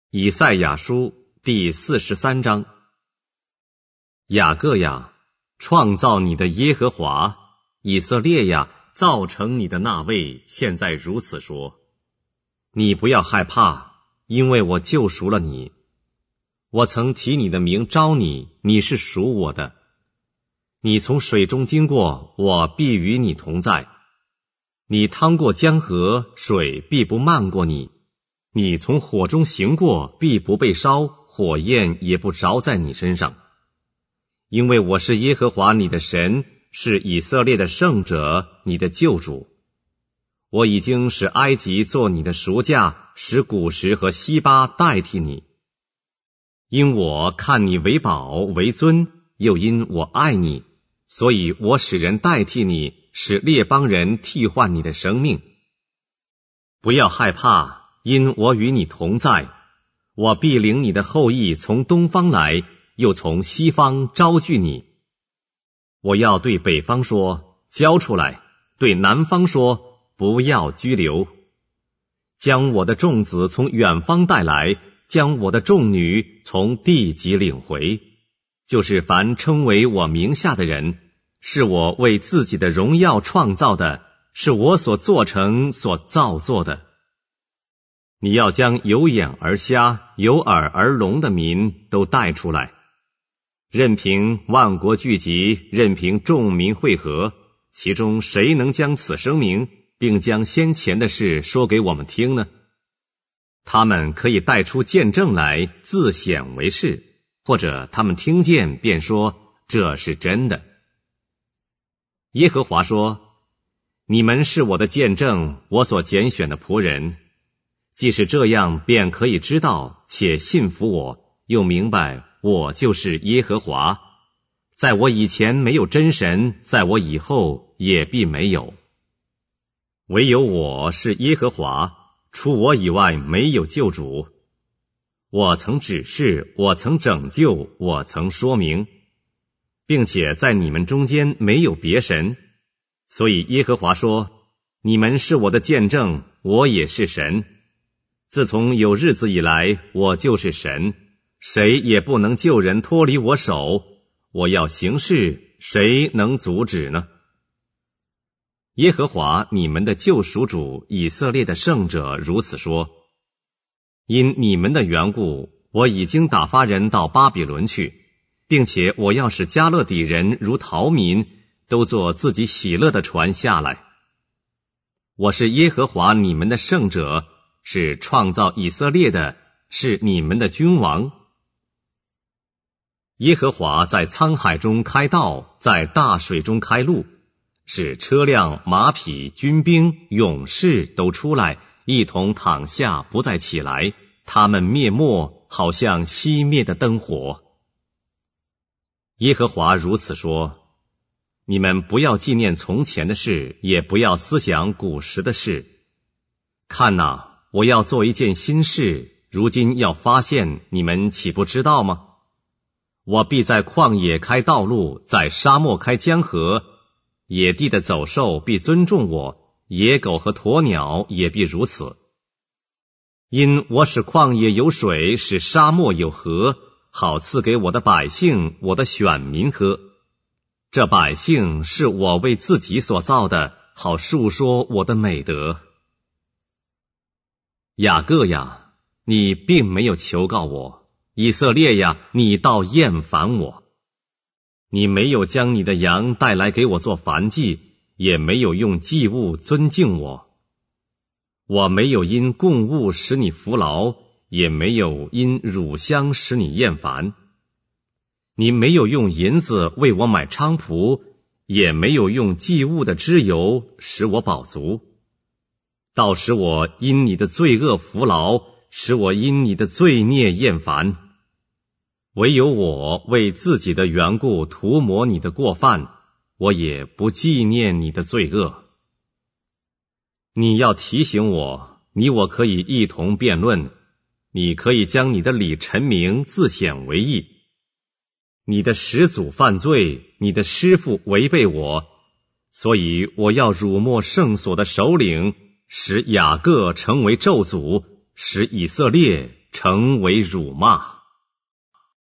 以赛亚书第43章。雅各呀，创造你的耶和华，以色列呀，造成你的那位，现在如此说：你不要害怕，因为我救赎了你。我曾提你的名招你，你是属我的。你从水中经过，我必与你同在。你趟过江河，水必不漫过你。你从火中行过，必不被烧，火焰也不着在你身上。因为我是耶和华你的神，是以色列的圣者，你的救主。我已经使埃及做你的赎价，使古时和西巴代替你。因我看你为宝为尊，又因我爱你，所以我使人代替你，使列邦人替换你的生命。不要害怕，因我与你同在，我必领你的后裔从东方来，又从西方招聚你。我要对北方说，交出来；对南方说，不要拘留。将我的众子从远方带来，将我的众女从地极领回，就是凡称为我名下的人，是我为自己的荣耀创造的，是我所做成所造作的。你要将有眼而瞎、有耳而聋的民都带出来，任凭万国聚集，任凭众民会合，其中谁能将此声明，并将先前的事说给我们听呢？他们可以带出见证来，自显为是，或者他们听见便说这是真的。耶和华说：你们是我的见证，我所拣选的仆人。即使这样，便可以知道且信服我，又明白我就是耶和华。在我以前没有真神，在我以后也必没有。唯有我是耶和华，除我以外没有救主。我曾指示，我曾拯救，我曾说明，并且在你们中间没有别神。所以耶和华说：你们是我的见证，我也是神。自从有日子以来，我就是神，谁也不能救人脱离我手。我要行事，谁能阻止呢？耶和华你们的救赎主，以色列的圣者如此说：因你们的缘故，我已经打发人到巴比伦去，并且我要使迦勒底人如逃民，都坐自己喜乐的船下来。我是耶和华你们的圣者，是创造以色列的，是你们的君王。耶和华在沧海中开道，在大水中开路，使车辆、马匹、军兵、勇士都出来，一同躺下，不再起来，他们灭没，好像熄灭的灯火。耶和华如此说：你们不要纪念从前的事，也不要思想古时的事。看哪，我要做一件新事，如今要发现，你们岂不知道吗？我必在旷野开道路，在沙漠开江河，野地的走兽必尊重我，野狗和鸵鸟也必如此。因我使旷野有水，使沙漠有河，好赐给我的百姓，我的选民喝。这百姓是我为自己所造的，好述说我的美德。雅各呀，你并没有求告我；以色列呀，你倒厌烦我。你没有将你的羊带来给我做燔祭，也没有用祭物尊敬我。我没有因供物使你服劳，也没有因乳香使你厌烦。你没有用银子为我买菖蒲，也没有用祭物的脂油使我饱足。倒使我因你的罪恶服劳，使我因你的罪孽厌烦。唯有我为自己的缘故涂抹你的过犯，我也不纪念你的罪恶。你要提醒我，你我可以一同辩论，你可以将你的理陈明，自显为义。你的始祖犯罪，你的师父违背我，所以我要辱没圣所的首领，使雅各成为咒诅，使以色列成为辱骂。